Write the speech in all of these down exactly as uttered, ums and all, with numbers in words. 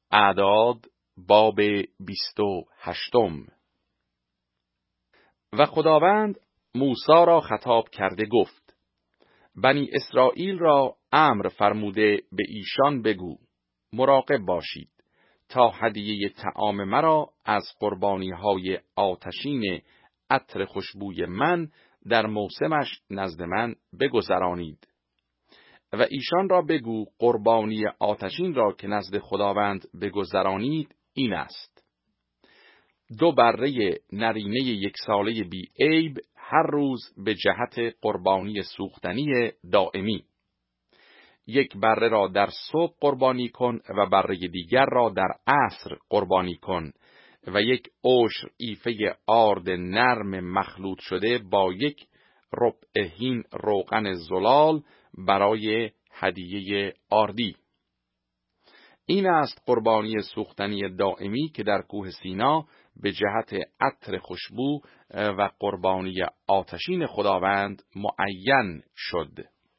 اعداد باب بیست و هشتم. و خداوند موسی را خطاب کرده گفت: بنی اسرائیل را امر فرموده به ایشان بگو مراقب باشید تا هدیه طعام مرا از قربانی‌های آتشین عطر خوشبوی من در موسمش نزد من بگذرانید. و ایشان را بگو قربانی آتشین را که نزد خداوند بگذرانید این است: دو بره نرینه یک ساله بی عیب هر روز به جهت قربانی سوختنی دائمی. یک بره را در صبح قربانی کن و بره دیگر را در عصر قربانی کن و یک عشر ایفه آرد نرم مخلوط شده با یک ربع هین روغن زلال برای هدیه آردی. این است قربانی سوختنی دائمی که در کوه سینا به جهت عطر خوشبو و قربانی آتشین خداوند معین شد.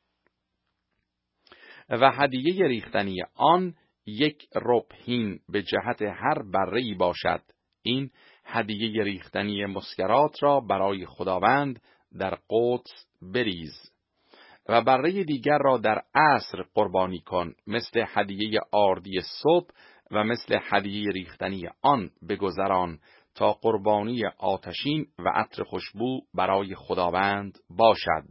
و هدیه ریختنی آن یک ربع هین به جهت هر بره‌ای باشد. این هدیه ریختنی مسکرات را برای خداوند در قدس بریز. و بره دیگر را در عصر قربانی کن مثل هدیه آردی صبح و مثل هدیه ریختنی آن بگذران تا قربانی آتشین و عطر خوشبو برای خداوند باشد.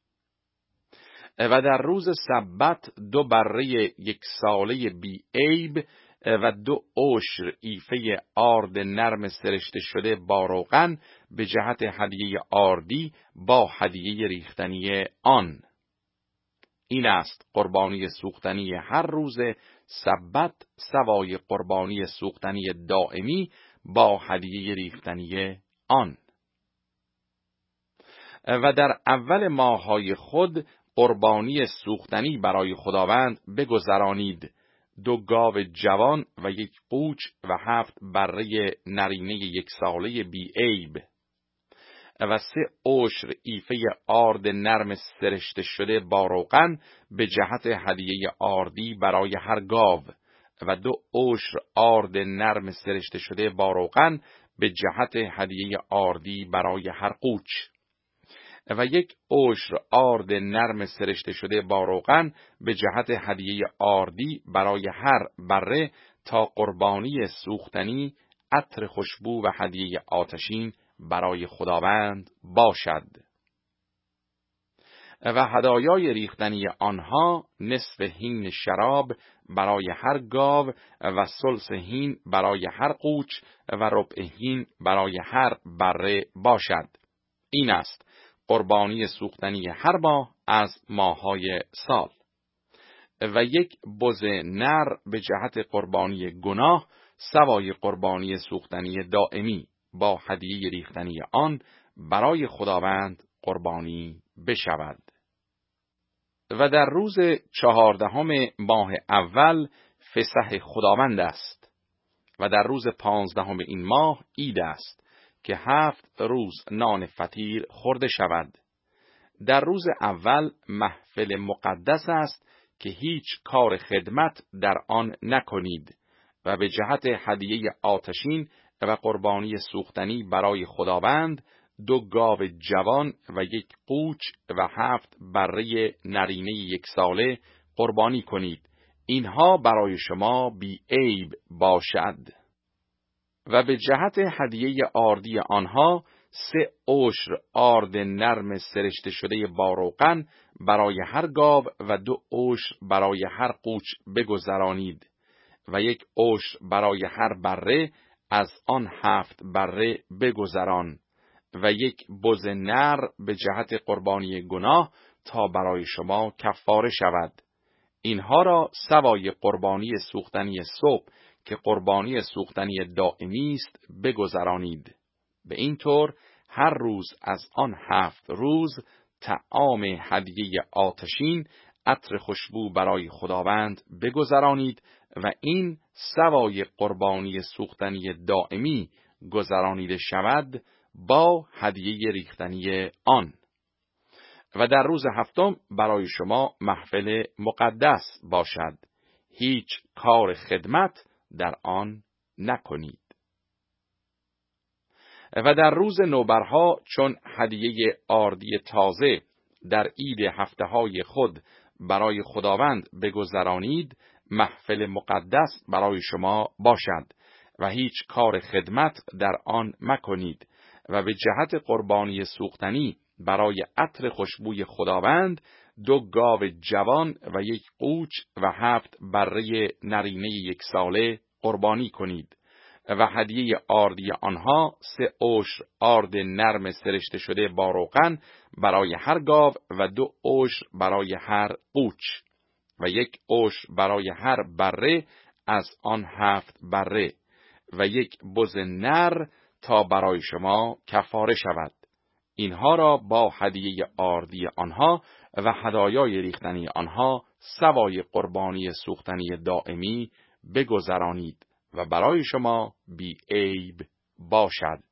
و در روز سبت دو بره یک ساله بی عیب و دو عشر ایفه آرد نرم سرشته شده با روغن به جهت هدیه آردی با هدیه ریختنی آن. این است قربانی سوختنی هر روز سبت سوای قربانی سوختنی دائمی با هدیه ریختنی آن. و در اول ماه‌های خود قربانی سوختنی برای خداوند بگذرانید: دو گاو جوان و یک قوچ و هفت بره نرینه یک ساله بی عیب و سه عشر ایفه آرد نرم سرشته شده با روغن به جهت هدیه آردی برای هر گاو و دو عشر آرد نرم سرشته شده با روغن به جهت هدیه آردی برای هر قوچ و یک عشر آرد نرم سرشته شده با روغن به جهت هدیه آردی برای هر بره تا قربانی سوختنی عطر خوشبو و هدیه آتشین برای خداوند باشد. و هدایای ریختنی آنها نصف هین شراب برای هر گاو و ثلث هین برای هر قوچ و ربع هین برای هر بره باشد. این است قربانی سوختنی هر ماه از ماه‌های سال. و یک بز نر به جهت قربانی گناه سوای قربانی سوختنی دائمی با هدیه ریختنی آن برای خداوند قربانی بشود. و در روز چهاردهم ماه اول فسح خداوند است و در روز پانزدهم این ماه عید است که هفت روز نان فطیر خورده شود. در روز اول محفل مقدس است که هیچ کار خدمت در آن نکنید و به جهت هدیه آتشین و قربانی سوختنی برای خداوند دو گاو جوان و یک قوچ و هفت بره نرینه یک ساله قربانی کنید. اینها برای شما بی عیب باشد. و به جهت هدیه آردی آنها سه عشر آرد نرم سرشته شده با روغن برای هر گاو و دو عشر برای هر قوچ بگذرانید و یک عشر برای هر بره از آن هفت بره بگذران و یک بز نر به جهت قربانی گناه تا برای شما کفاره شود. اینها را سوای قربانی سوختنی صبح که قربانی سوختنی دائمی است بگذرانید. به این طور هر روز از آن هفت روز طعام هدیه آتشین عطر خوشبو برای خداوند بگذرانید و این سوای قربانی سوختنی دائمی گذرانیده شود با هدیه ریختنی آن. و در روز هفتم برای شما محفل مقدس باشد. هیچ کار خدمت در آن نکنید. و در روز نوبرها چون هدیه آردی تازه در عید هفته های خود برای خداوند بگذرانید، محفل مقدس برای شما باشد و هیچ کار خدمت در آن مکنید و به جهت قربانی سوختنی برای عطر خوشبوی خداوند دو گاو جوان و یک قوچ و هفت بره نرینه یک ساله قربانی کنید و هدیه آردی آنها سه عشر آرد نرم سرشته شده با روغن برای هر گاو و دو عشر برای هر قوچ و یک عشر برای هر بره از آن هفت بره و یک بز نر تا برای شما کفاره شود. اینها را با هدیه آردی آنها و هدایای ریختنی آنها سوای قربانی سوختنی دائمی بگذرانید و برای شما بی عیب باشد.